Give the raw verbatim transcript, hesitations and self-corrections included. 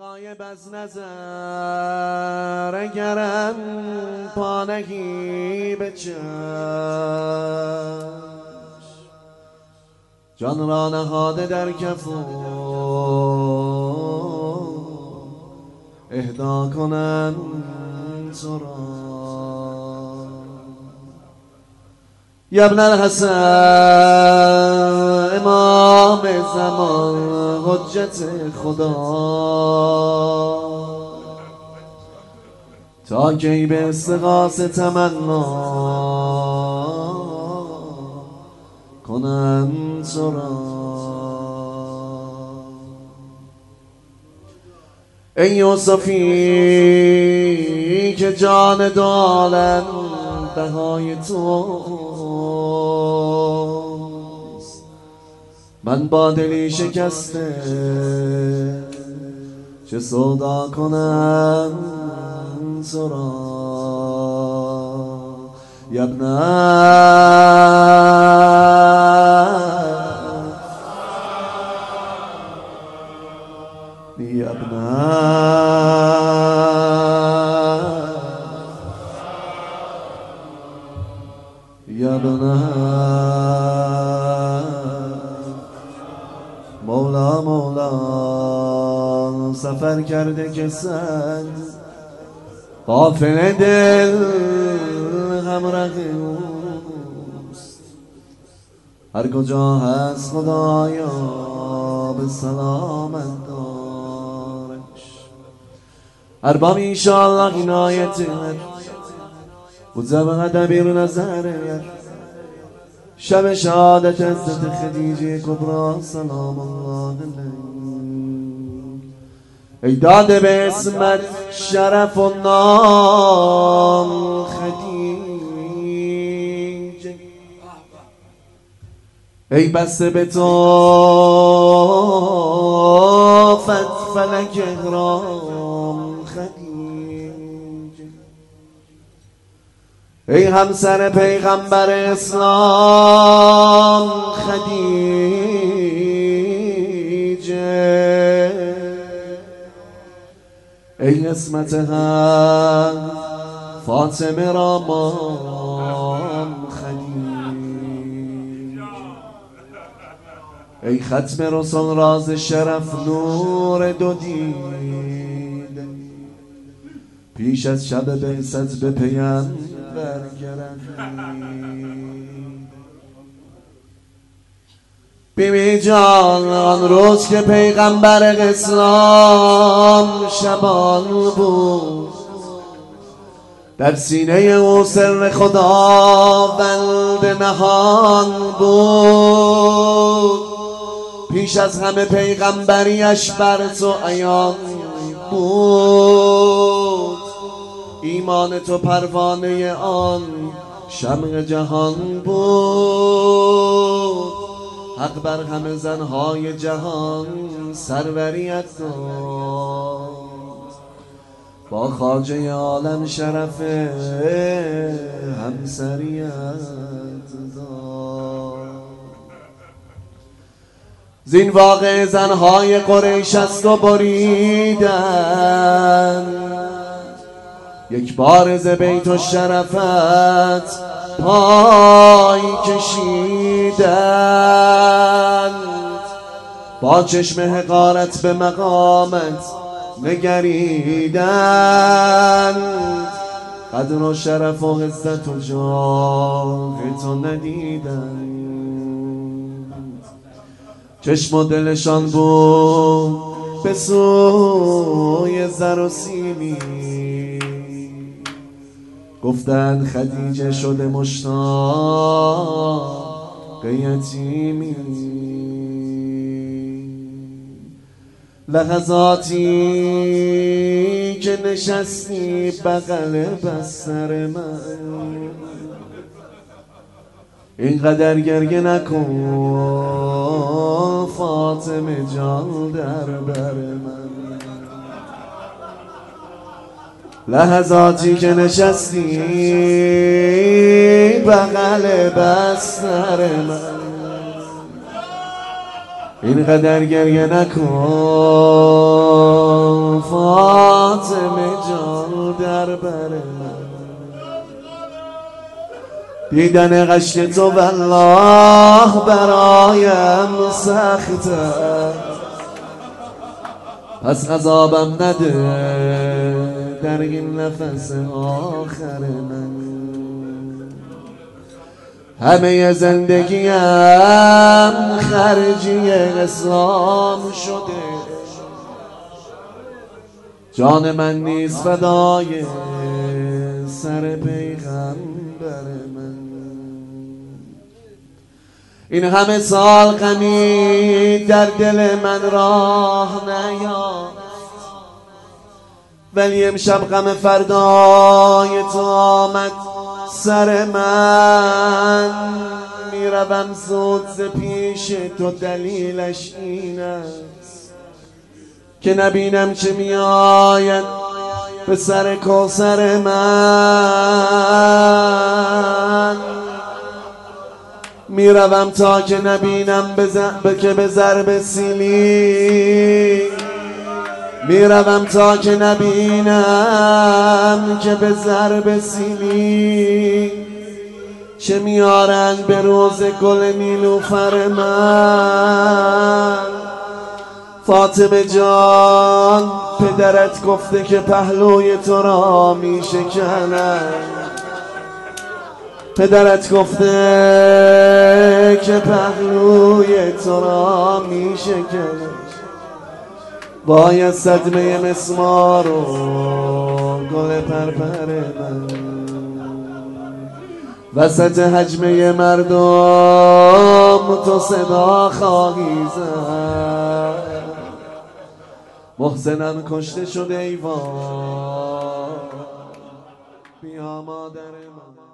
غایب از نظر اگرم پانهی به چشم جان را نهاده در کفو اهدا کنم تو را یا ابن الحسن امام زمان حجت خدا تا کی به استغاثه تمنا کنم تو را ای یوسفی که جان دو عالم بهای توست من با دلی شکسته چه سودا کنم تو را یا ابن یا ابن یا ابن مولا مولا سفر کرده که سن غافل دل همراه اوست هر کجا هست خدایا به سلامت دارش ارباب انشاءالله عنایت و زبغ دبیر نظر شب شهادت حضرت خدیجه کبرا سلام الله علیه ای داده به اسمت شرف و نام خدیجه ای بسته به تو فت فلک احرام خدیجه ای همسر پیغمبر اسلام خدیجه ای اسمت هم فاطمه را مام خدیجه ای ختم رسول راز شرف نور دو دیده پیش از شب بعثت به پیام بیبی جان آن روز که پیغمبر اسلام شبان بود در سینه او سر خداوند نهان بود پیش از همه پیغمبریش بر تو عیان بود ایمان تو پروانه آن شمع جهان بود حق بر همه زنهای جهان سروریت داد با خواجه عالم شرف همسریت داد زین واقع زنهای قریش از تو بریدن یک بار ز بیت الشرفت پای کشیدند با چشم حقارت به مقامت نگریدند قدر و شرف و عزت و جاه تو ندیدند چشم و دلشان بود به سوی زر و سیمی گفتند خدیجه شده مشتاق یتیمی لحظاتی که نشستی بغل بستر من اینقدر گریه نکن فاطمه جان در بر من لحظاتی که نشستی بغل بستر من اینقدر گریه نکن بر من. دیدن قشق تو والله برایم سخته، پس عذابم نده در این نفس آخر من. همه زندگیم خرجی اسلام شده، جان من نیز فدای سر پیغمبر من. این همه سال غمی در دل من راه نیافت، ولی امشب غم فردای تو آمد سر من. میروم زود ز پیش تو، دلیلش این است که نبینم چه میآید به سر کوثر من. میروم تا که نبینم به که به ضرب سیلی، میروم تا که نبینم که به ضرب سیلی چه میارند به روز گل نیلوفر من. فاطمه جان پدرت گفته که پهلوی تو را می شکنند، پدرت گفته که پهلوی تو را می شکنند. باید صدمه مسمار و گل پرپر من وسط حجمه مردم تو صدا خواهی زد. محسنم کشته شده ای وای، بیا مادر من.